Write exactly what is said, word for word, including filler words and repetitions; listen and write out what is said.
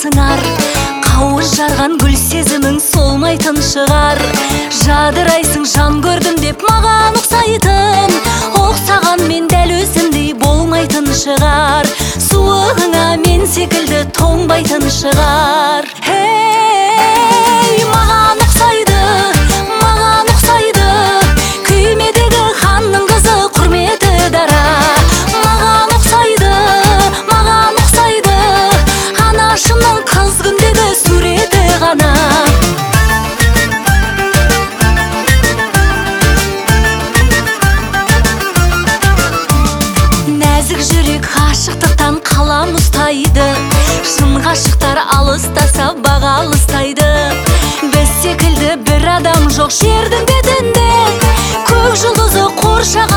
сыңар, қауыз жарған гүл сезімің солмайтын шығар. Жадырайсың жан көрдім деп маған ұқсайтын, ұқсаған мен дәл өзіңдей болмайтын шығар. Суығыңа мен секілді тоңбайтын шығар. Ей, маған ұқсайды, маған ұқсайды, күймедегі ханның қызы құрметі дара. Маған ұқсайды, маған ұқсайды, анашымның қыз күндегі суреті ғана. Нәзік жүрек ғашықтықтан қалам ұстайды, шын ғашықтар алыстаса баға алыстайды. Біз секілді бір адам жоқ жердің бетінде, көк жұлдызы қоршаған